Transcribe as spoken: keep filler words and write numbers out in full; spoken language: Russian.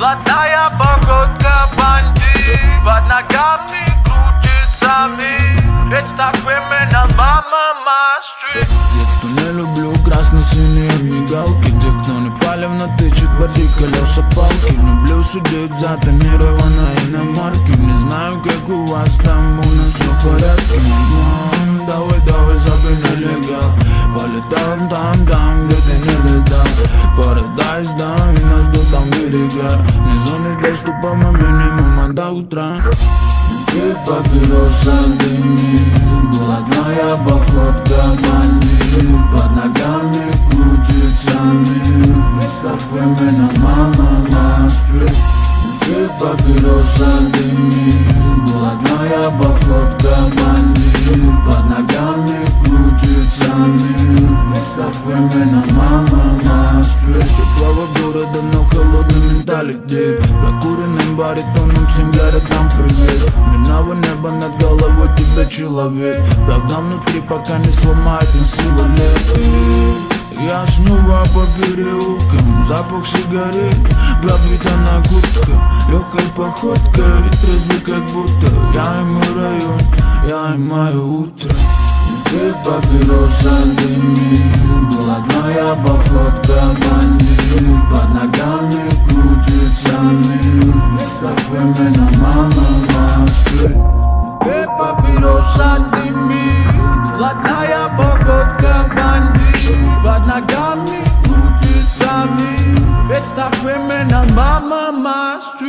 Блатная походка бандит, под ногами крутится мир. It's так criminal, mama, my street. Детство не люблю красно-синие мигалки, где кто не палевно тычет воды колеса палки. Люблю судить за тонированной иномарки. Не знаю, как у вас там, у нас все в порядке. Мам, давай, давай, забей нелегал. Полетаем там, там, где ты не летал. Парадайз, да, и нас ждут там берега. Не зоны доступа, мы минимум до утра. И папироса дымит, блатная походка бандит, под ногами крутится мир. It's the criminal, mama, my street. И папироса дымит, блатная походка бандит, под ногами крутится мир. It's the criminal, mama, my street. Теплого города, но холодный менталитет. Прокуренным баритоном всем городам привет. Минало небо над головой тебя человек. Правда внутри, пока не сломает на силу лет. Я снова по переулкам, запах сигарет, пробита на куртка, легкой походкой, трезвый как будто. Я и мой район, я и мое утро. И папироса дымит, блатная походка бандит, под ногами крутится мир. It's the criminal, mama, my street. И папироса дымит, блатная походка бандит, под ногами крутится мир. It's the criminal, mama, my street.